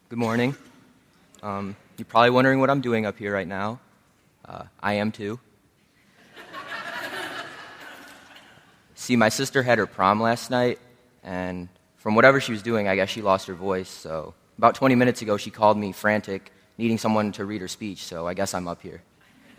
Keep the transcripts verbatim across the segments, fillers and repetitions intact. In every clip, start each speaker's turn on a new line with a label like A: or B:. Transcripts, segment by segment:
A: Good morning. Um, you're probably wondering what I'm doing up here right now. Uh, I am too. See, my sister had her prom last night, and from whatever she was doing, I guess she lost her voice. So about twenty minutes ago, she called me frantic, needing someone to read her speech, so I guess I'm up here.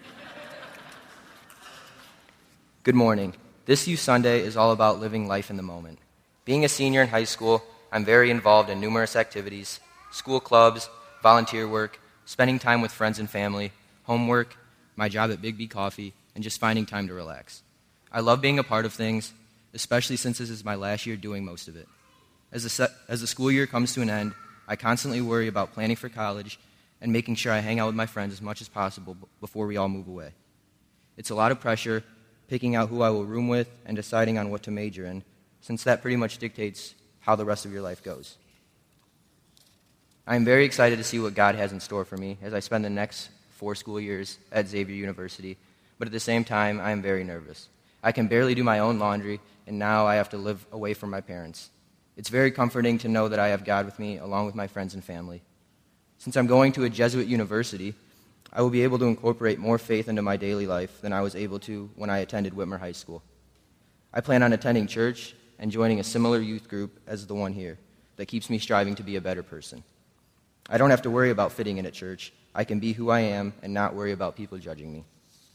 A: Good morning. This Youth Sunday is all about living life in the moment. Being a senior in high school, I'm very involved in numerous activities, school clubs, volunteer work, spending time with friends and family, homework, my job at Big B Coffee, and just finding time to relax. I love being a part of things, especially since this is my last year doing most of it. As the, se- as the school year comes to an end, I constantly worry about planning for college and making sure I hang out with my friends as much as possible b- before we all move away. It's a lot of pressure, picking out who I will room with and deciding on what to major in, since that pretty much dictates how the rest of your life goes. I am very excited to see what God has in store for me as I spend the next four school years at Xavier University, but at the same time, I am very nervous. I can barely do my own laundry, and now I have to live away from my parents. It's very comforting to know that I have God with me, along with my friends and family. Since I'm going to a Jesuit university, I will be able to incorporate more faith into my daily life than I was able to when I attended Whitmer High School. I plan on attending church and joining a similar youth group as the one here that keeps me striving to be a better person. I don't have to worry about fitting in at church. I can be who I am and not worry about people judging me.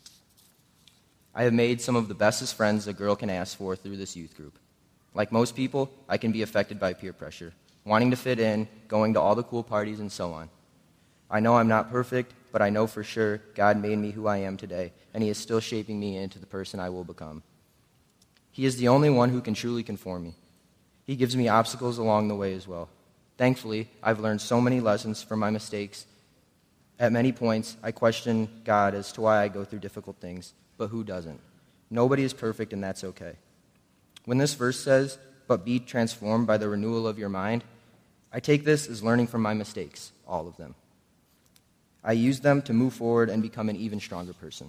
A: I have made some of the bestest friends a girl can ask for through this youth group. Like most people, I can be affected by peer pressure, wanting to fit in, going to all the cool parties, and so on. I know I'm not perfect, but I know for sure God made me who I am today, and He is still shaping me into the person I will become. He is the only one who can truly conform me. He gives me obstacles along the way as well. Thankfully, I've learned so many lessons from my mistakes. At many points, I question God as to why I go through difficult things, but who doesn't? Nobody is perfect, and that's okay. When this verse says, "But be transformed by the renewal of your mind," I take this as learning from my mistakes, all of them. I use them to move forward and become an even stronger person.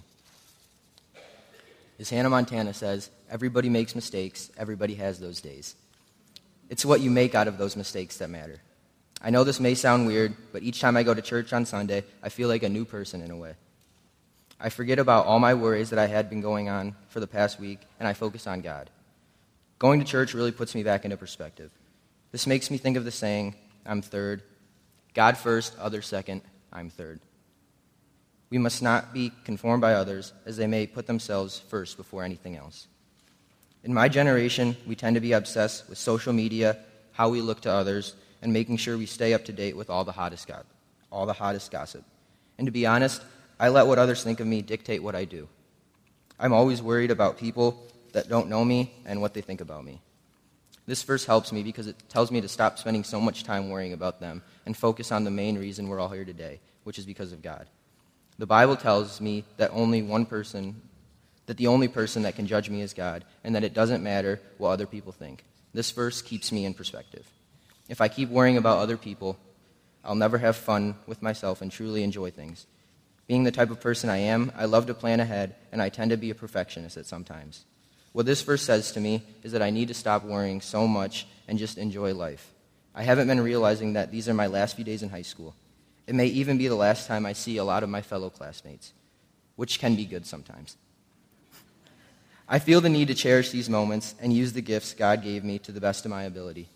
A: As Hannah Montana says, everybody makes mistakes, everybody has those days. It's what you make out of those mistakes that matter. I know this may sound weird, but each time I go to church on Sunday, I feel like a new person in a way. I forget about all my worries that I had been going on for the past week, and I focus on God. Going to church really puts me back into perspective. This makes me think of the saying, I'm third. God first, others second, I'm third. We must not be conformed by others, as they may put themselves first before anything else. In my generation, we tend to be obsessed with social media, how we look to others, and making sure we stay up to date with all the hottest go- all the hottest gossip. And to be honest, I let what others think of me dictate what I do. I'm always worried about people that don't know me and what they think about me. This verse helps me because it tells me to stop spending so much time worrying about them and focus on the main reason we're all here today, which is because of God. The Bible tells me that only one person, that the only person that can judge me is God, and that it doesn't matter what other people think. This verse keeps me in perspective. If I keep worrying about other people, I'll never have fun with myself and truly enjoy things. Being the type of person I am, I love to plan ahead, and I tend to be a perfectionist at sometimes. What this verse says to me is that I need to stop worrying so much and just enjoy life. I haven't been realizing that these are my last few days in high school. It may even be the last time I see a lot of my fellow classmates, which can be good sometimes. I feel the need to cherish these moments and use the gifts God gave me to the best of my ability.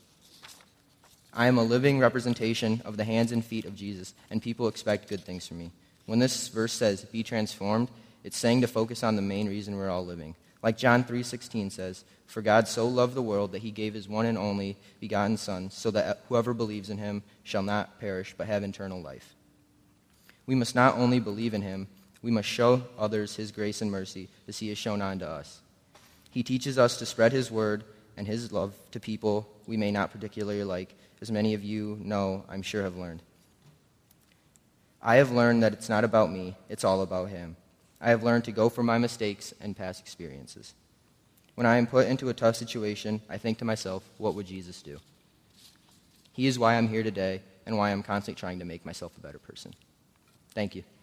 A: I am a living representation of the hands and feet of Jesus, and people expect good things from me. When this verse says, be transformed, it's saying to focus on the main reason we're all living. Like John three sixteen says, for God so loved the world that he gave his one and only begotten Son, so that whoever believes in him shall not perish but have eternal life. We must not only believe in him, we must show others his grace and mercy as he has shown on to us. He teaches us to spread his word and his love to people we may not particularly like, as many of you know, I'm sure have learned. I have learned that it's not about me, it's all about him. I have learned to go from my mistakes and past experiences. When I am put into a tough situation, I think to myself, what would Jesus do? He is why I'm here today and why I'm constantly trying to make myself a better person. Thank you.